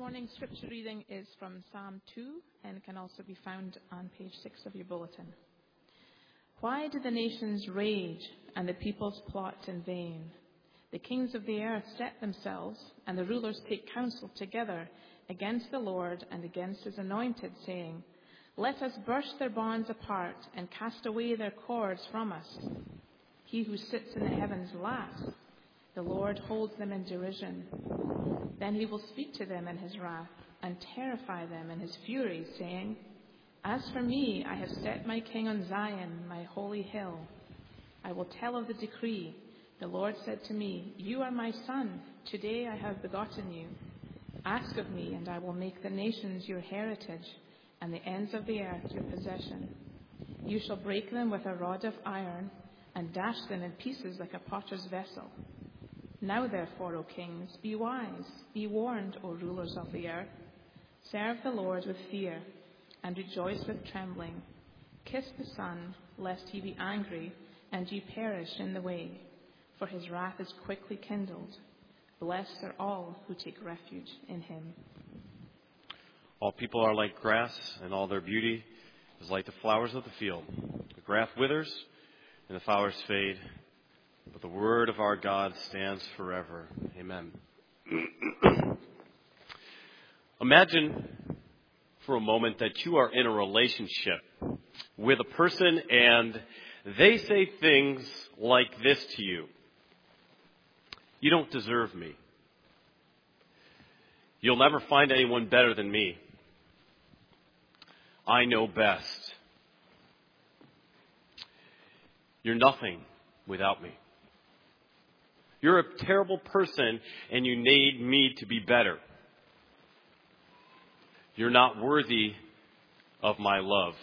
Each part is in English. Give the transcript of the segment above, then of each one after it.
morning's scripture reading is from Psalm 2 and can also be found on page 6 of your bulletin. Why do the nations rage and the peoples plot in vain? The kings of the earth set themselves, and the rulers take counsel together against the Lord and against his anointed, saying, Let us burst their bonds apart and cast away their cords from us. He who sits in the heavens laughs. The Lord holds them in derision. Then he will speak to them in his wrath and terrify them in his fury, saying, As for me, I have set my king on Zion, my holy hill. I will tell of the decree. The Lord said to me, You are my son. Today I have begotten you. Ask of me, and I will make the nations your heritage, and the ends of the earth your possession. You shall break them with a rod of iron, and dash them in pieces like a potter's vessel. Now therefore, O kings, be wise, be warned, O rulers of the earth. Serve the Lord with fear, and rejoice with trembling. Kiss the Son, lest he be angry, and ye perish in the way, for his wrath is quickly kindled. Blessed are all who take refuge in him. All people are like grass, and all their beauty is like the flowers of the field. The grass withers, and the flowers fade, but the word of our God stands forever. Amen. Imagine for a moment that you are in a relationship with a person and they say things like this to you. You don't deserve me. You'll never find anyone better than me. I know best. You're nothing without me. You're a terrible person and you need me to be better. You're not worthy of my love.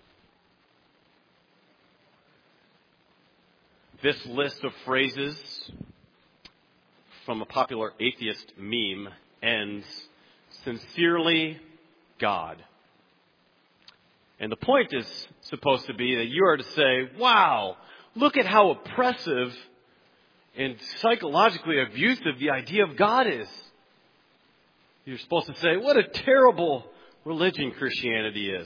This list of phrases from a popular atheist meme ends, Sincerely, God. And the point is supposed to be that you are to say, wow, look at how oppressive and psychologically abusive the idea of God is. You're supposed to say, what a terrible religion Christianity is.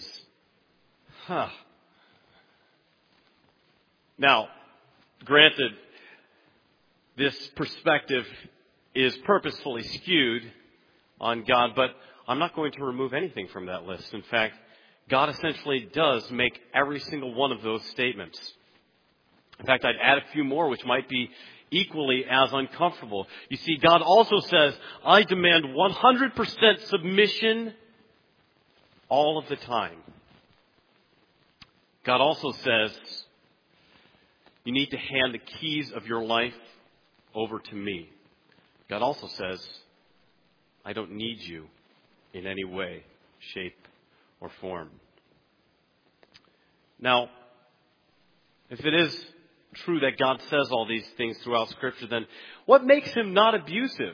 Now, granted, this perspective is purposefully skewed on God, but I'm not going to remove anything from that list. In fact, God essentially does make every single one of those statements. In fact, I'd add a few more which might be equally as uncomfortable. You see, God also says, I demand 100% submission all of the time. God also says, you need to hand the keys of your life over to me. God also says, I don't need you in any way, shape, or form. Now, if it is true that God says all these things throughout Scripture, then what makes him not abusive?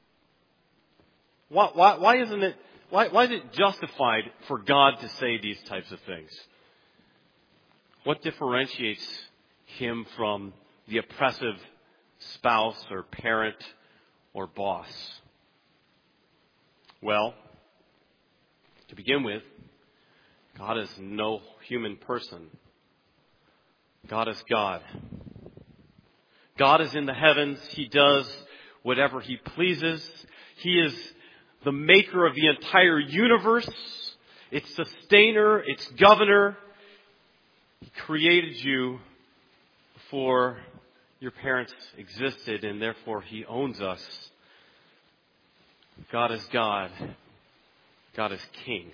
Why is it justified for God to say these types of things? What differentiates him from the oppressive spouse or parent or boss? Well, to begin with, God is no human person. God is God. God is in the heavens. He does whatever he pleases. He is the maker of the entire universe, its sustainer, its governor. He created you before your parents existed, and therefore he owns us. God is God. God is King.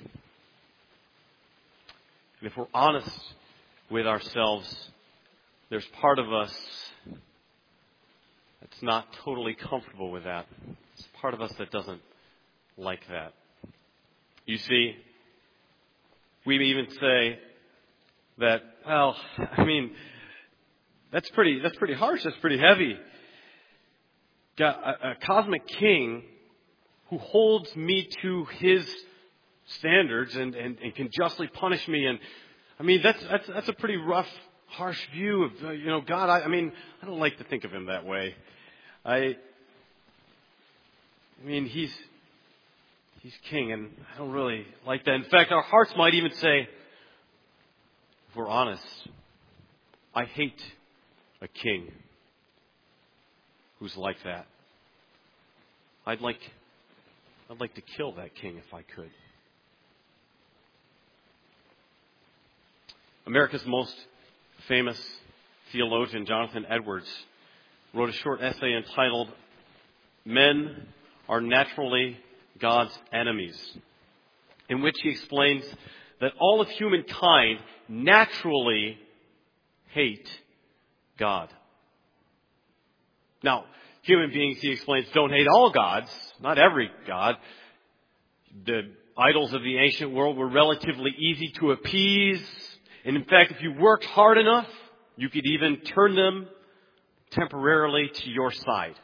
And if we're honest with ourselves, there's part of us that's not totally comfortable with that. It's part of us that doesn't like that. You see, we even say that, well, I mean, that's pretty harsh, that's pretty heavy. Got a cosmic king who holds me to his standards and can justly punish me. And I mean, that's a pretty rough, harsh view of, God. I mean, I don't like to think of him that way. I mean, he's he's king, and I don't really like that. In fact, our hearts might even say, if we're honest, I hate a king who's like that. I'd like to kill that king if I could. America's most famous theologian, Jonathan Edwards, wrote a short essay entitled, "Men Are Naturally God's Enemies," in which he explains that all of humankind naturally hate God. Now, human beings, he explains, don't hate all gods, not every god. The idols of the ancient world were relatively easy to appease. And in fact, if you worked hard enough, you could even turn them temporarily to your side.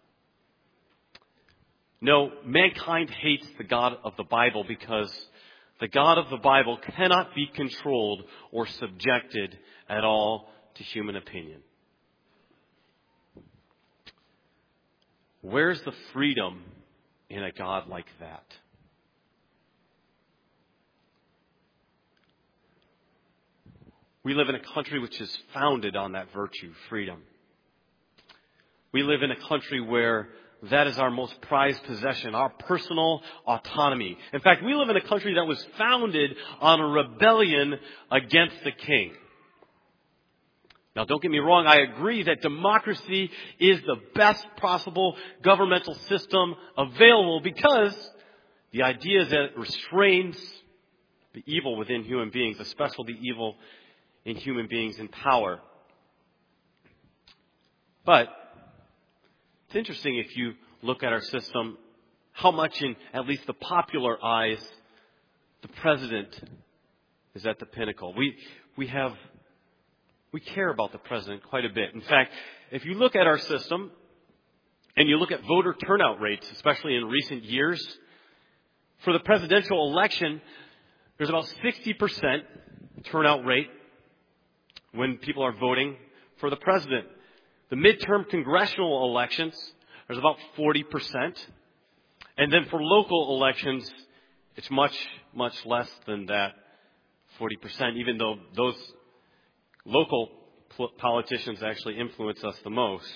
No, mankind hates the God of the Bible because the God of the Bible cannot be controlled or subjected at all to human opinion. Where's the freedom in a God like that? We live in a country which is founded on that virtue, freedom. We live in a country where that is our most prized possession, our personal autonomy. In fact, we live in a country that was founded on a rebellion against the king. Now, don't get me wrong, I agree that democracy is the best possible governmental system available because the idea is that it restrains the evil within human beings, especially the evil in human beings in power. But it's interesting if you look at our system, how much in at least the popular eyes, the president is at the pinnacle. We care about the president quite a bit. In fact, if you look at our system and you look at voter turnout rates, especially in recent years, for the presidential election, there's about 60% turnout rate when people are voting for the president. The midterm congressional elections, there's about 40%. And then for local elections, it's much, much less than that 40%, even though those local politicians actually influence us the most.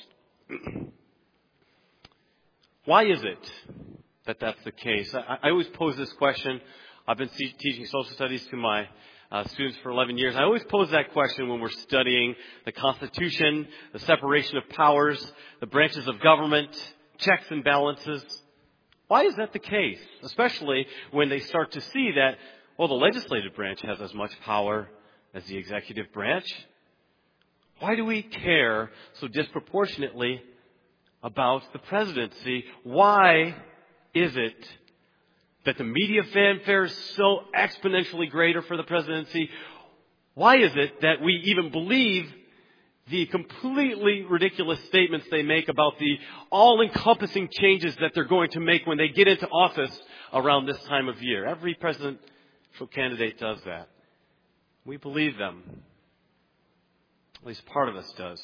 Why is it that that's the case? I always pose this question. I've been teaching social studies to my students for 11 years. I always pose that question when we're studying the Constitution, the separation of powers, the branches of government, checks and balances. Why is that the case? Especially when they start to see that, well, the legislative branch has as much power as the executive branch. Why do we care so disproportionately about the presidency? Why is it that the media fanfare is so exponentially greater for the presidency? Why is it that we even believe the completely ridiculous statements they make about the all-encompassing changes that they're going to make when they get into office around this time of year? Every presidential candidate does that. We believe them. At least part of us does.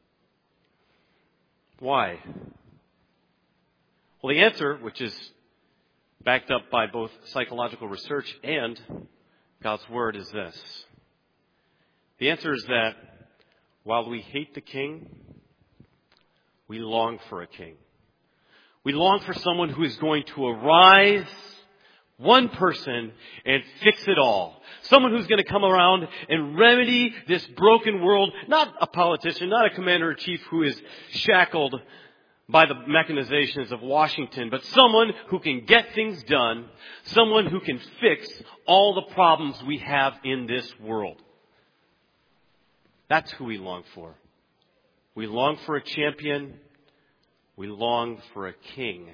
Why? Well, the answer, which is backed up by both psychological research and God's Word, is this. The answer is that while we hate the king, we long for a king. We long for someone who is going to arise, one person, and fix it all. Someone who's going to come around and remedy this broken world. Not a politician, not a commander-in-chief who is shackled by the mechanizations of Washington, but someone who can get things done, someone who can fix all the problems we have in this world. That's who we long for. We long for a champion. We long for a king.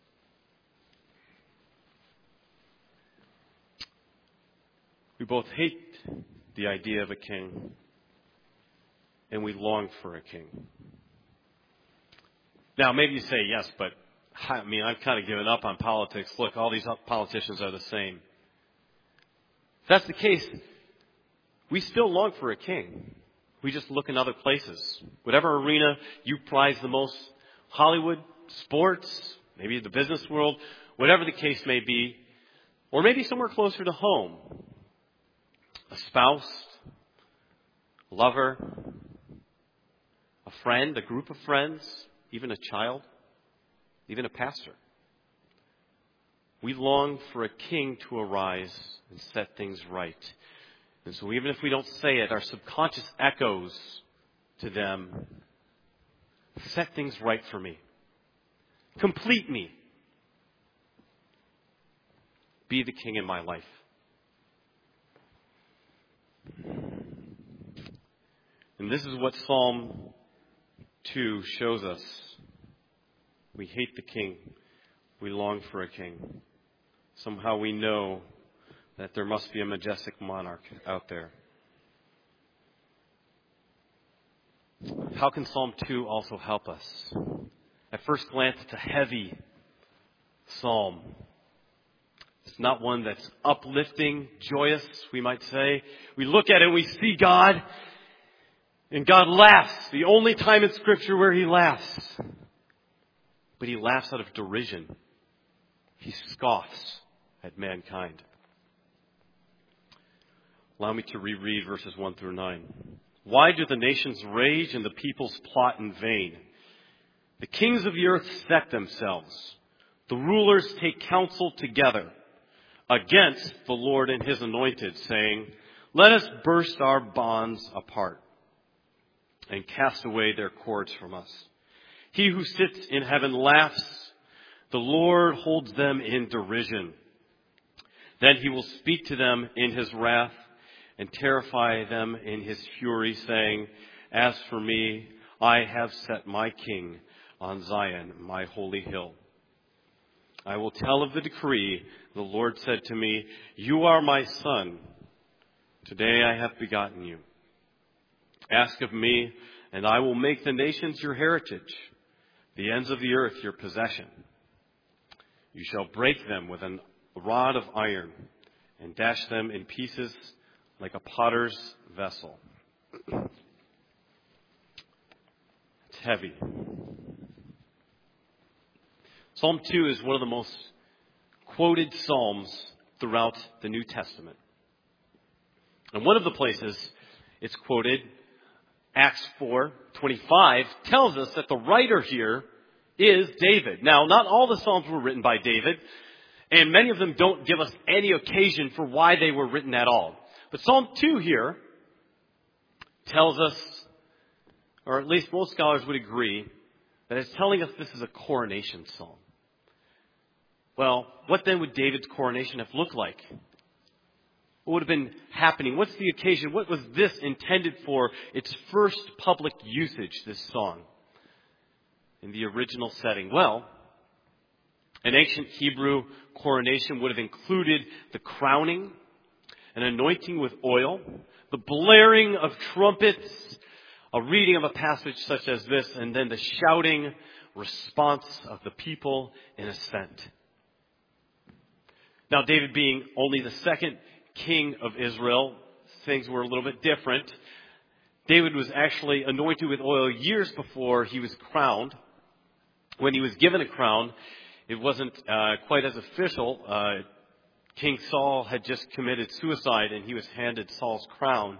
We both hate the idea of a king, and we long for a king. Now, maybe you say, yes, but I've kind of given up on politics. Look, all these politicians are the same. If that's the case, we still long for a king. We just look in other places. Whatever arena you prize the most, Hollywood, sports, maybe the business world, whatever the case may be, or maybe somewhere closer to home, a spouse, a lover, a friend, a group of friends, even a child, even a pastor. We long for a king to arise and set things right. And so even if we don't say it, our subconscious echoes to them, set things right for me. Complete me. Be the king in my life. And this is what Psalm 2 shows us. We hate the king. We long for a king. Somehow we know that there must be a majestic monarch out there. How can Psalm 2 also help us? At first glance, it's a heavy psalm. It's not one that's uplifting, joyous, we might say. We look at it and we see God, and God laughs. The only time in Scripture where He laughs. But He laughs out of derision. He scoffs at mankind. Allow me to reread verses 1 through 9. Why do the nations rage and the peoples plot in vain? The kings of the earth set themselves. The rulers take counsel together against the Lord and His anointed, saying, let us burst our bonds apart and cast away their cords from us. He who sits in heaven laughs. The Lord holds them in derision. Then He will speak to them in His wrath and terrify them in His fury, saying, as for me, I have set my king on Zion, my holy hill. I will tell of the decree. The Lord said to me, you are my son. Today I have begotten you. Ask of me, and I will make the nations your heritage, the ends of the earth your possession. You shall break them with a rod of iron and dash them in pieces like a potter's vessel. It's heavy. Psalm 2 is one of the most quoted psalms throughout the New Testament. And one of the places it's quoted, Acts 4:25, tells us that the writer here is David. Now, not all the Psalms were written by David, and many of them don't give us any occasion for why they were written at all. But Psalm 2 here tells us, or at least most scholars would agree, that it's telling us this is a coronation psalm. Well, what then would David's coronation have looked like? What would have been happening? What's the occasion? What was this intended for? Its first public usage, this song, in the original setting. Well, an ancient Hebrew coronation would have included the crowning, an anointing with oil, the blaring of trumpets, a reading of a passage such as this, and then the shouting response of the people in assent. Now, David being only the second king of Israel, things were a little bit different. David was actually anointed with oil years before he was crowned. When he was given a crown, it wasn't quite as official. King Saul had just committed suicide, and he was handed Saul's crown.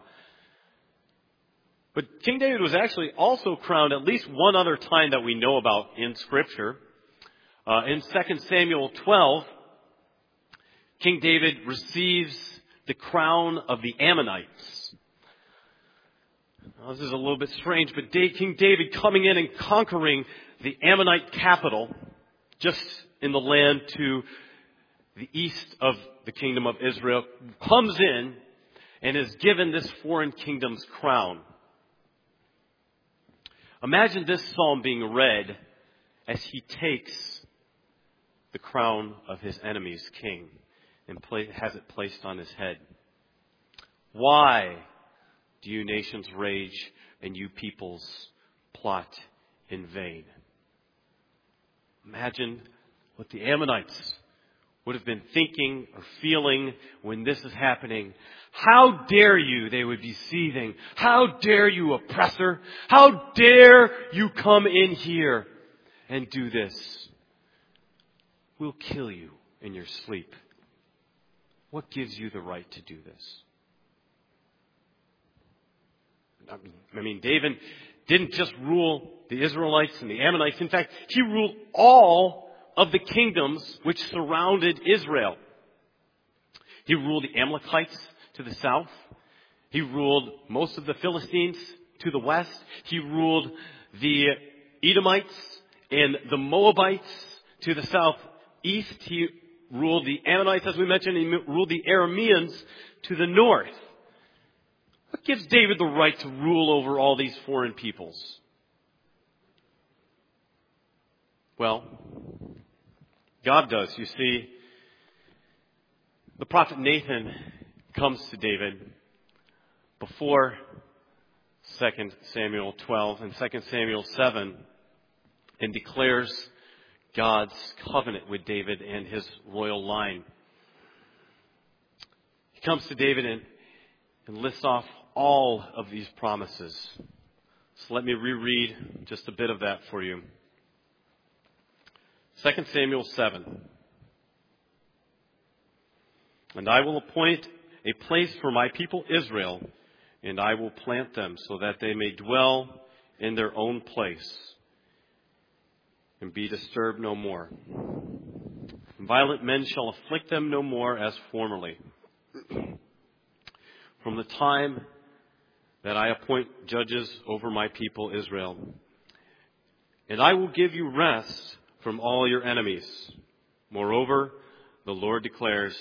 But King David was actually also crowned at least one other time that we know about in Scripture. In 2 Samuel 12, King David receives the crown of the Ammonites. Now, this is a little bit strange, but King David coming in and conquering the Ammonite capital just in the land to the east of the kingdom of Israel, comes in and is given this foreign kingdom's crown. Imagine this psalm being read as he takes the crown of his enemy's king and has it placed on his head. Why do you nations rage and you peoples plot in vain? Imagine what the Ammonites would have been thinking or feeling when this is happening. How dare you, they would be seething. How dare you, oppressor? How dare you come in here and do this? we'll kill you in your sleep. What gives you the right to do this? I mean, David didn't just rule the Israelites and the Ammonites. In fact, he ruled all of the kingdoms which surrounded Israel. He ruled the Amalekites to the south. He ruled most of the Philistines to the west. He ruled the Edomites and the Moabites to the southeast. He ruled the Ammonites, as we mentioned. He ruled the Arameans to the north. What gives David the right to rule over all these foreign peoples? Well, God does. You see, the prophet Nathan comes to David before 2 Samuel 12 and 2 Samuel 7 and declares God's covenant with David and his royal line. He comes to David and lists off all of these promises. So let me reread just a bit of that for you. 2 Samuel 7. And I will appoint a place for my people Israel, and I will plant them so that they may dwell in their own place and be disturbed no more. Violent men shall afflict them no more as formerly. From the time that I appoint judges over my people Israel, and I will give you rest from all your enemies. Moreover, the Lord declares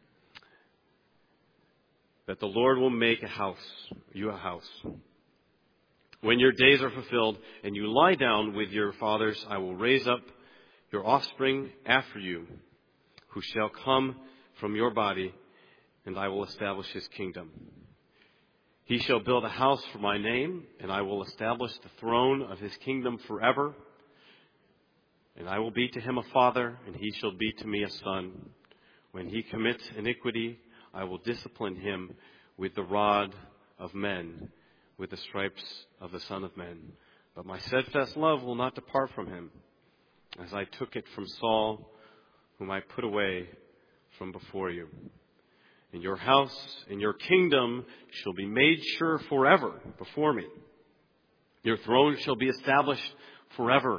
that the Lord will make you a house. When your days are fulfilled and you lie down with your fathers, I will raise up your offspring after you, who shall come from your body, and I will establish his kingdom. He shall build a house for my name, and I will establish the throne of his kingdom forever. And I will be to him a father, and he shall be to me a son. When he commits iniquity, I will discipline him with the rod of men, with the stripes of the Son of Man. But my steadfast love will not depart from him, as I took it from Saul, whom I put away from before you. And your house and your kingdom shall be made sure forever before me. Your throne shall be established forever.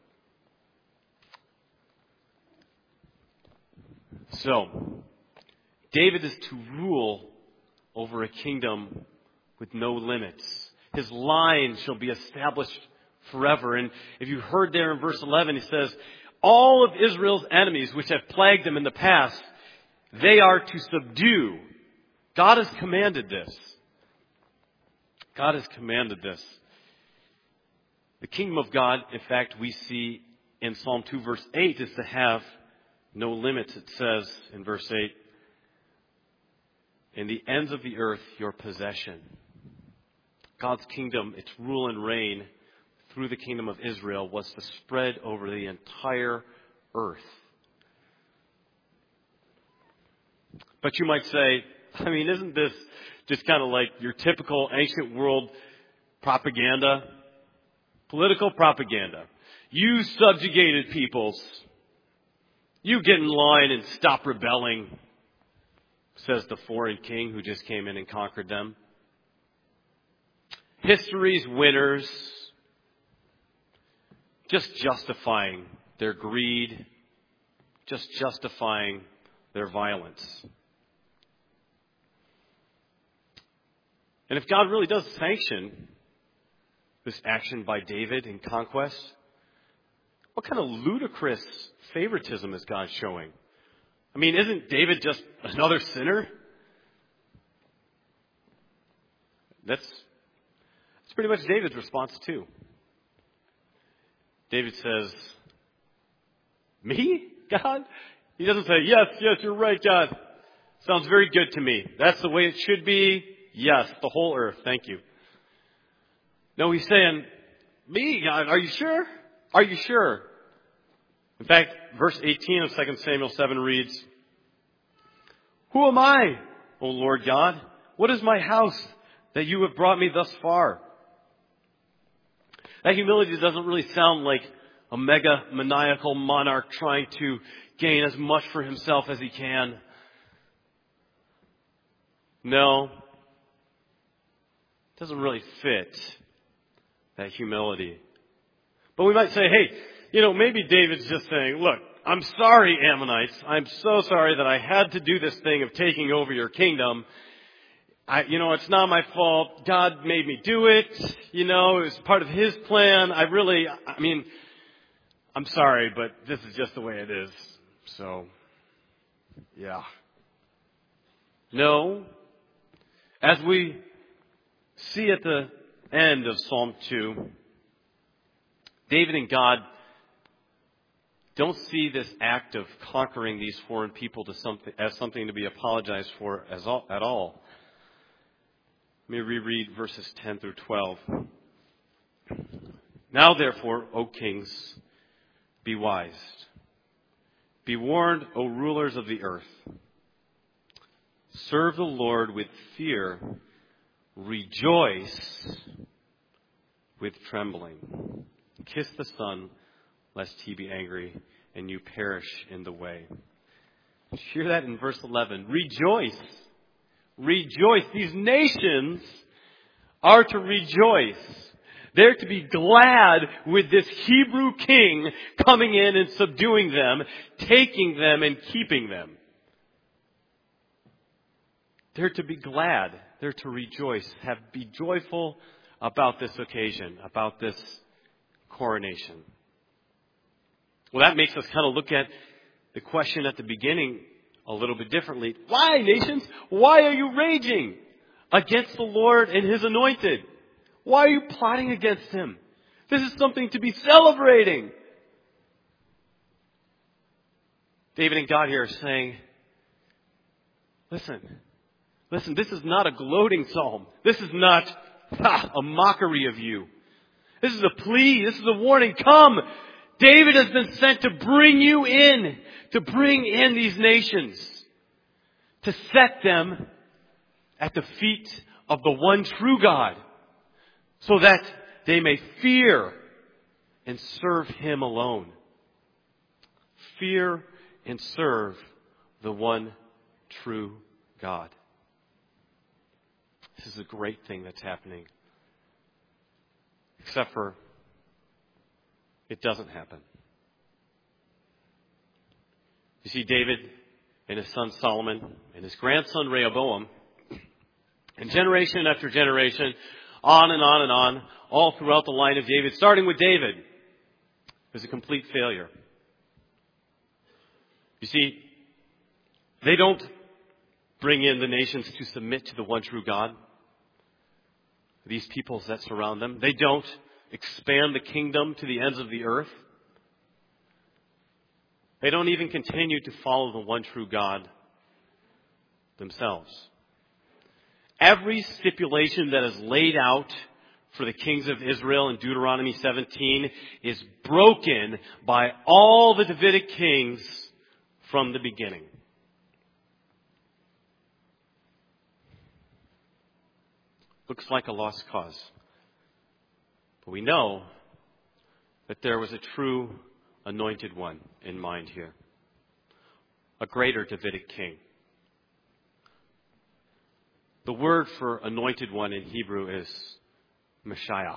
So, David is to rule over a kingdom with no limits. His line shall be established forever. And if you heard there in verse 11, he says, all of Israel's enemies which have plagued them in the past, they are to subdue. God has commanded this. God has commanded this. The kingdom of God, in fact, we see in Psalm 2 verse 8, is to have no limits. It says in verse 8, in the ends of the earth, your possession. God's kingdom, its rule and reign through the kingdom of Israel was to spread over the entire earth. But you might say, I mean, isn't this just kind of like your typical ancient world propaganda? Political propaganda. You subjugated peoples. You get in line and stop rebelling, says the foreign king who just came in and conquered them. History's winners, just justifying their greed, just justifying their violence. And if God really does sanction this action by David in conquest, what kind of ludicrous favoritism is God showing? I mean, isn't David just another sinner? That's pretty much David's response too. David says, me, God? He doesn't say, yes, you're right, God. Sounds very good to me. That's the way it should be. Yes, the whole earth. Thank you. No, he's saying, me, God, are you sure? Are you sure? In fact, verse 18 of 2 Samuel 7 reads, who am I, O Lord God? What is my house that you have brought me thus far? That humility doesn't really sound like a mega maniacal monarch trying to gain as much for himself as he can. No. It doesn't really fit that humility. But we might say, hey, maybe David's just saying, look, I'm sorry, Ammonites. I'm so sorry that I had to do this thing of taking over your kingdom. It's not my fault. God made me do it. It was part of His plan. I'm sorry, but this is just the way it is. So, yeah. No. As we see at the end of Psalm 2, David and God don't see this act of conquering these foreign people as something to be apologized for at all. Let me reread verses 10 through 12. Now therefore, O kings, be wise. Be warned, O rulers of the earth. Serve the Lord with fear. Rejoice with trembling. Kiss the Son, lest He be angry and you perish in the way. Did you hear that in verse 11? Rejoice. Rejoice. These nations are to rejoice. They're to be glad with this Hebrew king coming in and subduing them, taking them and keeping them. They're to be glad. They're to rejoice. Be joyful about this occasion, about this coronation. Well, that makes us kind of look at the question at the beginning a little bit differently. Why, nations? Why are you raging against the Lord and His anointed? Why are you plotting against Him? This is something to be celebrating. David and God here are saying, listen, this is not a gloating psalm. This is not a mockery of you. This is a plea. This is a warning. Come. David has been sent to bring you in, to bring in these nations, to set them at the feet of the one true God, so that they may fear and serve Him alone. Fear and serve the one true God. This is a great thing that's happening. Except for it doesn't happen. You see, David and his son Solomon and his grandson Rehoboam, and generation after generation, on and on and on, all throughout the line of David, starting with David, was a complete failure. You see, they don't bring in the nations to submit to the one true God. These peoples that surround them. They don't expand the kingdom to the ends of the earth. They don't even continue to follow the one true God themselves. Every stipulation that is laid out for the kings of Israel in Deuteronomy 17 is broken by all the Davidic kings from the beginning. Looks like a lost cause. But we know that there was a true anointed one in mind here. A greater Davidic king. The word for anointed one in Hebrew is Mashiach.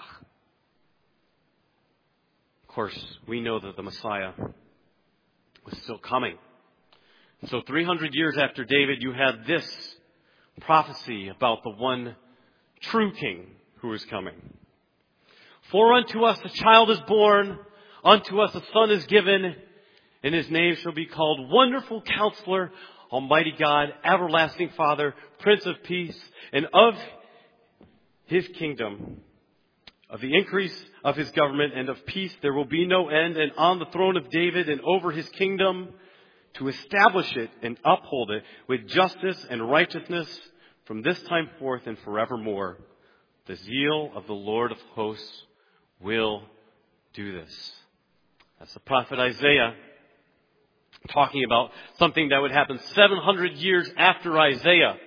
Of course, we know that the Messiah was still coming. So 300 years after David, you had this prophecy about the one true king who is coming. For unto us a child is born, unto us a son is given, and His name shall be called Wonderful Counselor, Almighty God, Everlasting Father, Prince of Peace, and of His kingdom, of the increase of His government and of peace there will be no end, and on the throne of David and over His kingdom, to establish it and uphold it with justice and righteousness from this time forth and forevermore. The zeal of the Lord of hosts will do this. That's the prophet Isaiah talking about something that would happen 700 years after Isaiah.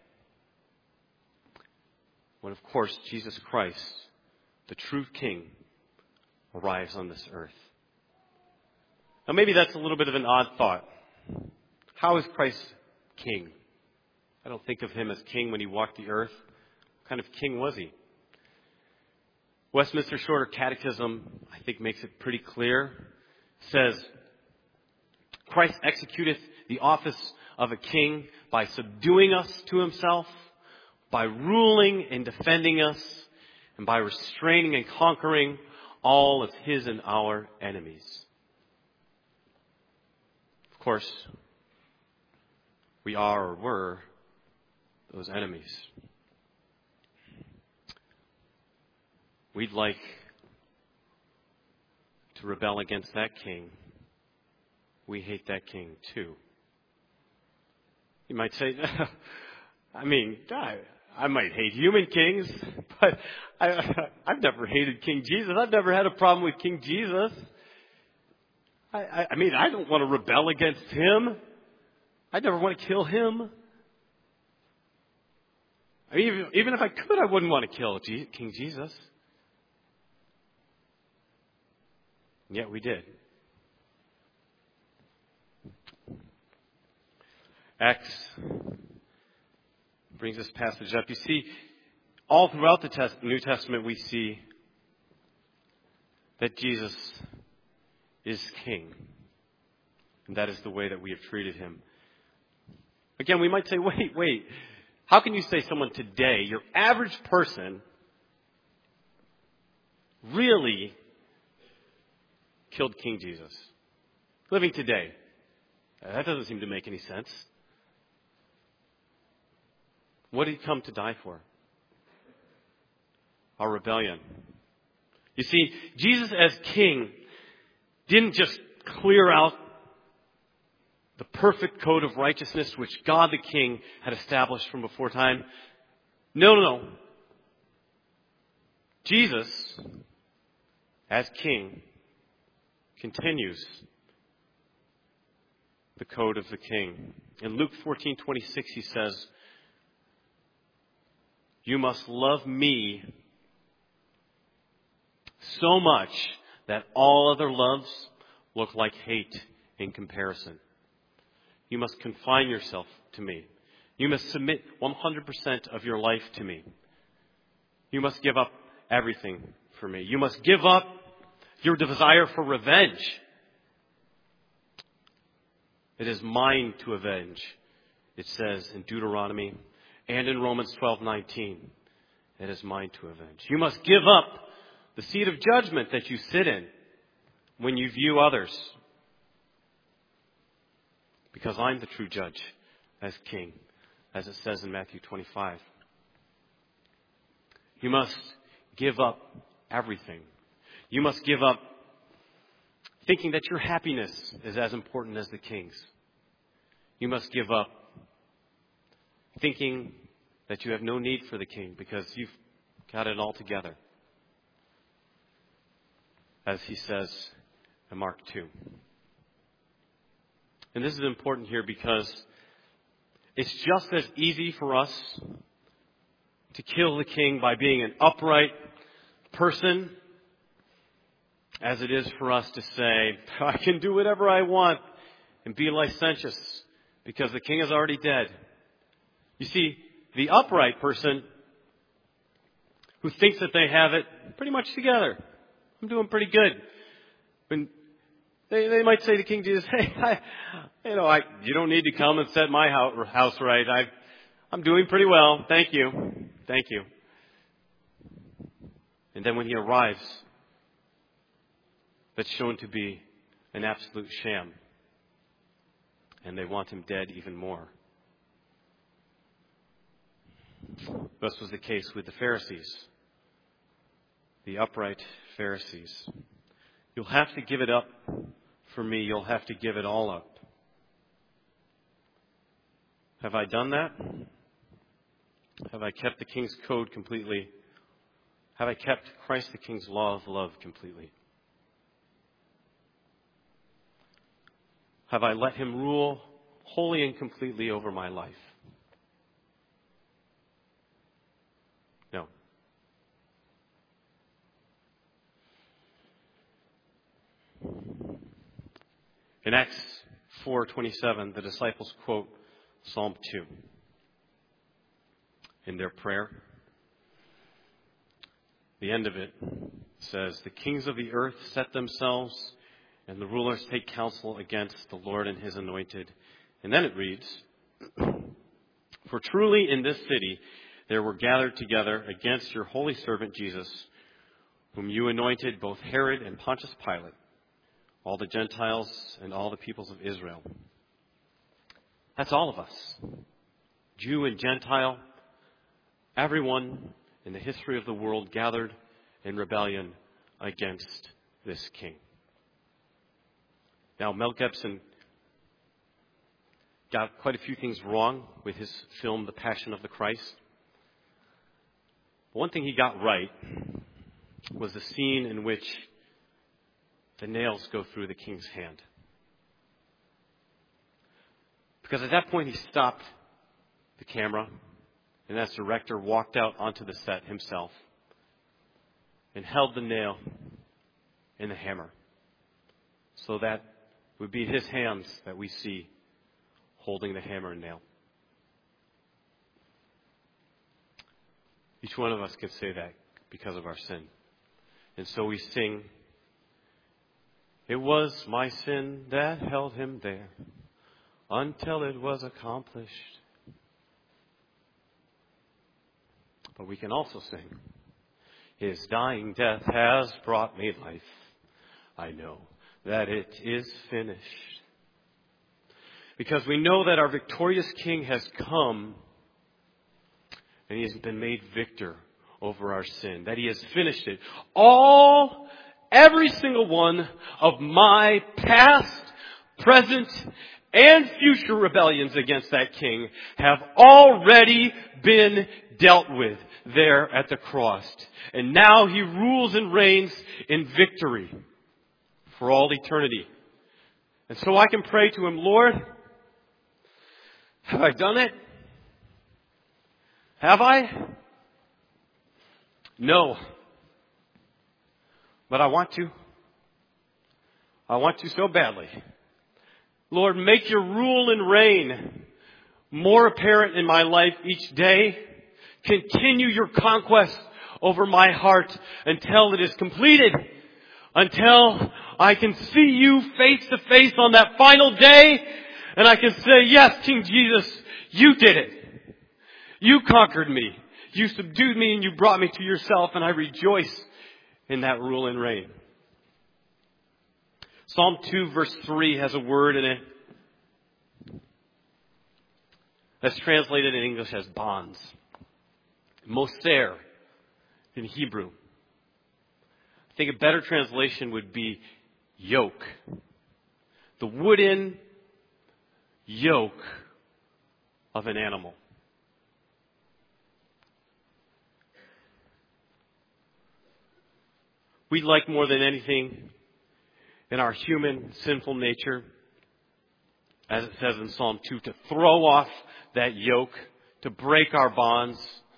When, of course, Jesus Christ, the true King, arrives on this earth. Now maybe that's a little bit of an odd thought. How is Christ king? I don't think of him as king when he walked the earth. What kind of king was he? Westminster Shorter Catechism, I think, makes it pretty clear. It says, Christ executeth the office of a king by subduing us to himself, by ruling and defending us, and by restraining and conquering all of his and our enemies. Of course, we are or were those enemies. We'd like to rebel against that king. We hate that king too. You might say, I might hate human kings, but I've never hated King Jesus. I've never had a problem with King Jesus. I don't want to rebel against him. I never want to kill him. Even if I could, I wouldn't want to kill King Jesus. And yet we did. Acts brings this passage up. You see, all throughout the New Testament we see that Jesus is king. And that is the way that we have treated him. Again, we might say, wait. How can you say someone today, your average person, really killed King Jesus? Living today. That doesn't seem to make any sense. What did he come to die for? Our rebellion. You see, Jesus as king didn't just clear out the perfect code of righteousness which God the King had established from before time. No. Jesus, as king, continues the code of the king. In Luke 14:26 he says, you must love me so much that all other loves look like hate in comparison. You must confine yourself to me. You must submit 100% of your life to me. You must give up everything for me. You must give up your desire for revenge. It is mine to avenge, it says in Deuteronomy and in Romans 12:19. It is mine to avenge. You must give up the seat of judgment that you sit in when you view others. Because I'm the true judge as king, as it says in Matthew 25. You must give up everything. You must give up thinking that your happiness is as important as the king's. You must give up thinking that you have no need for the king because you've got it all together. As he says in Mark 2. And this is important here because it's just as easy for us to kill the king by being an upright person as it is for us to say, I can do whatever I want and be licentious because the king is already dead. You see, the upright person who thinks that they have it pretty much together. I'm doing pretty good. When they might say to King Jesus, hey, you don't need to come and set my house right. I'm doing pretty well. Thank you. And then when he arrives, that's shown to be an absolute sham. And they want him dead even more. This was the case with the Pharisees, the upright Pharisees. You'll have to give it up for me. You'll have to give it all up. Have I done that? Have I kept the King's code completely? Have I kept Christ the King's law of love completely? Have I let him rule wholly and completely over my life? No. In Acts 4:27, the disciples quote Psalm 2 in their prayer. The end of it says, "The kings of the earth set themselves, and the rulers take counsel against the Lord and his anointed." And then it reads, "For truly in this city there were gathered together against your holy servant Jesus, whom you anointed, both Herod and Pontius Pilate, all the Gentiles and all the peoples of Israel." That's all of us. Jew and Gentile, everyone in the history of the world gathered in rebellion against this king. Now, Mel Gibson got quite a few things wrong with his film, The Passion of the Christ. One thing he got right was the scene in which the nails go through the king's hand. Because at that point he stopped the camera, and as director walked out onto the set himself and held the nail and the hammer. So that would be his hands that we see holding the hammer and nail. Each one of us can say that because of our sin. And so we sing, "It was my sin that held him there until it was accomplished." But we can also sing, "His dying death has brought me life. I know that it is finished." Because we know that our victorious King has come and he has been made victor over our sin. That he has finished it. Every single one of my past, present, and future rebellions against that king have already been dealt with there at the cross. And now he rules and reigns in victory for all eternity. And so I can pray to him, "Lord, have I done it? Have I? No. But I want to. I want to so badly. Lord, make your rule and reign more apparent in my life each day. Continue your conquest over my heart until it is completed. Until I can see you face to face on that final day. And I can say, yes, King Jesus, you did it. You conquered me. You subdued me and you brought me to yourself. And I rejoice in that rule and reign." Psalm 2 verse 3 has a word in it that's translated in English as bonds. Moser in Hebrew. I think a better translation would be yoke. The wooden yoke of an animal. We'd like more than anything in our human sinful nature, as it says in Psalm 2, to throw off that yoke, to break our bonds.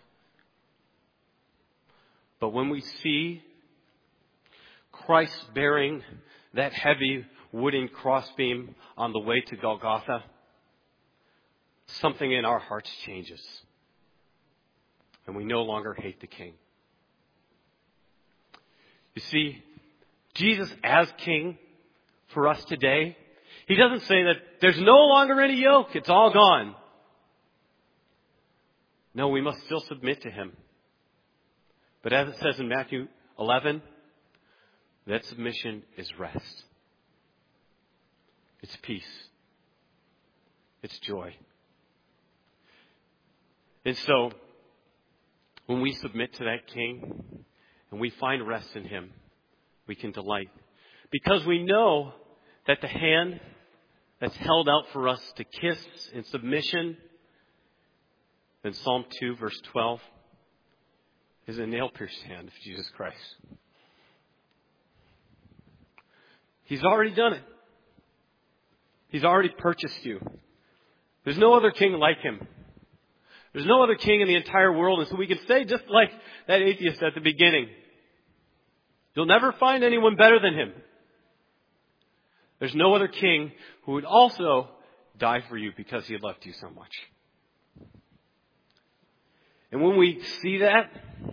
But when we see Christ bearing that heavy wooden crossbeam on the way to Golgotha, something in our hearts changes. And we no longer hate the King. You see, Jesus as King for us today, he doesn't say that there's no longer any yoke, it's all gone. No, we must still submit to him. But as it says in Matthew 11, that submission is rest. It's peace. It's joy. And so, when we submit to that King and we find rest in him, we can delight. Because we know that the hand that's held out for us to kiss in submission in Psalm 2 verse 12 is a nail-pierced hand of Jesus Christ. He's already done it. He's already purchased you. There's no other king like him. There's no other king in the entire world. And so we can say, just like that atheist at the beginning, you'll never find anyone better than him. There's no other king who would also die for you because he loved you so much. And when we see that,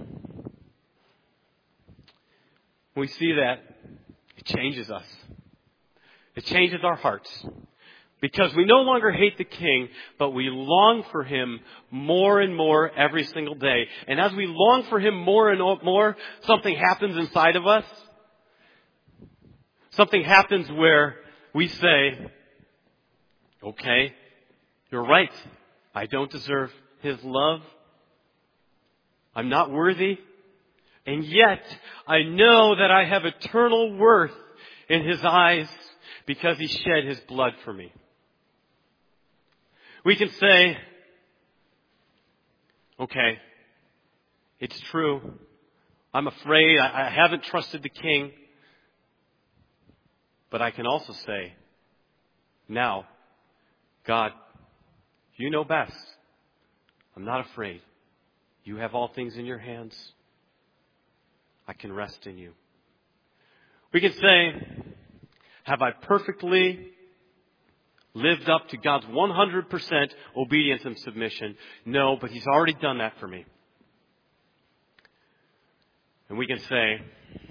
it changes us. It changes our hearts. Because we no longer hate the king, but we long for him more and more every single day. And as we long for him more and more, something happens inside of us. Something happens where we say, okay, you're right. I don't deserve his love. I'm not worthy. And yet, I know that I have eternal worth in his eyes because he shed his blood for me. We can say, okay, it's true. I'm afraid. I haven't trusted the king. But I can also say, now, God, you know best. I'm not afraid. You have all things in your hands. I can rest in you. We can say, have I perfectly lived up to God's 100% obedience and submission? No, but he's already done that for me. And we can say,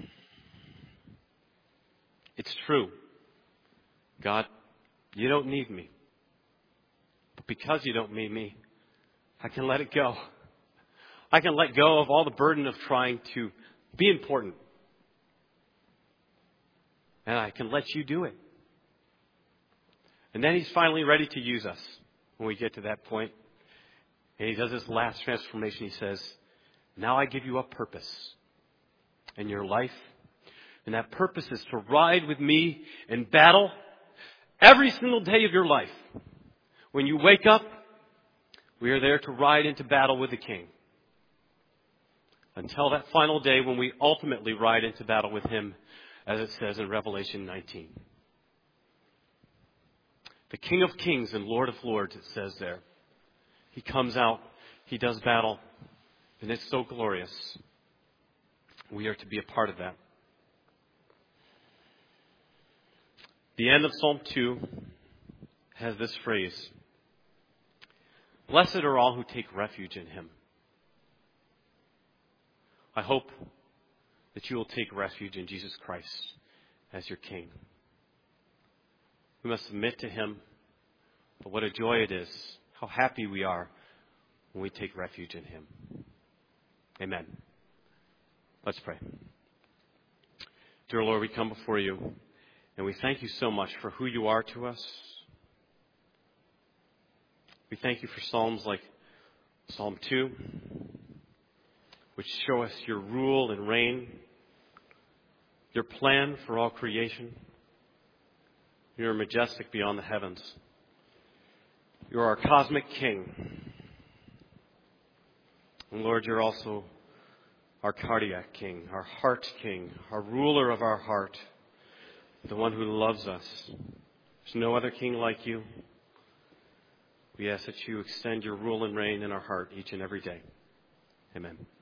it's true. God, you don't need me. But because you don't need me, I can let it go. I can let go of all the burden of trying to be important. And I can let you do it. And then he's finally ready to use us when we get to that point. And he does this last transformation. He says, now I give you a purpose in your life. And that purpose is to ride with me in battle every single day of your life. When you wake up, we are there to ride into battle with the King. Until that final day when we ultimately ride into battle with him, as it says in Revelation 19. The King of Kings and Lord of Lords, it says there. He comes out, he does battle, and it's so glorious. We are to be a part of that. The end of Psalm 2 has this phrase, blessed are all who take refuge in him. I hope that you will take refuge in Jesus Christ as your King. We must submit to him, but what a joy it is, how happy we are when we take refuge in him. Amen. Let's pray. Dear Lord, we come before you, and we thank you so much for who you are to us. We thank you for Psalms like Psalm 2, which show us your rule and reign, your plan for all creation. You are majestic beyond the heavens. You are our cosmic King. And Lord, you're also our cardiac King, our heart King, our ruler of our heart, the one who loves us. There's no other King like you. We ask that you extend your rule and reign in our heart each and every day. Amen.